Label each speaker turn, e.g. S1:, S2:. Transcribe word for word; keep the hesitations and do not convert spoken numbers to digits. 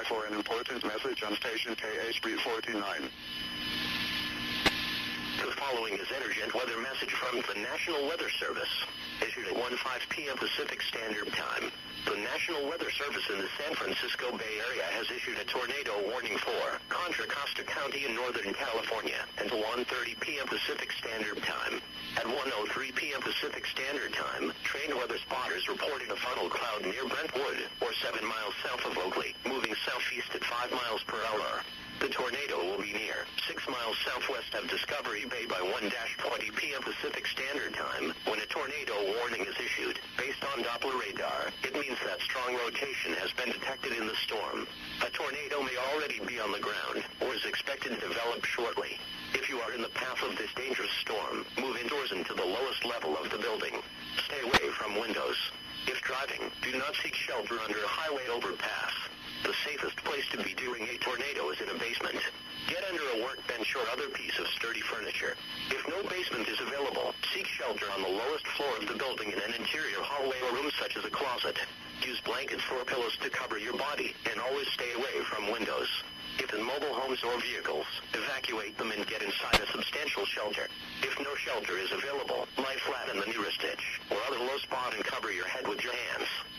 S1: by for an important message on station K H B forty-nine.
S2: The following is Energent weather message from the National Weather Service, issued at one five p m Pacific Standard Time. The National Weather Service in the San Francisco Bay Area has issued a tornado warning for Contra Costa County in Northern California until one thirty p m Pacific Standard Time. At one oh three p m Pacific Standard Time, trained weather spotters reported a funnel cloud near Brentwood, or seven miles south of Oakley, moving southeast at five miles per hour. The tornado will be near six miles southwest of Discovery Bay by one twenty p m Pacific Standard Time when a tornado warning is issued. Based on Doppler radar, it means that strong rotation has been detected in the storm. A tornado may already be on the ground or is expected to develop shortly. If you are in the path of this dangerous storm, move indoors into the lowest level of the building. Stay away from windows. If driving, do not seek shelter under a highway overpass. The safest place to be during a tornado is in a basement. Get under a workbench or other piece of sturdy furniture. If no basement is available, seek shelter on the lowest floor of the building in an interior hallway or room such as a closet. Use blankets or pillows to cover your body, and always stay away from windows. If in mobile homes or vehicles, evacuate them and get inside a substantial shelter. If no shelter is available, lie flat in the nearest ditch or other low spot and cover your head with your hands.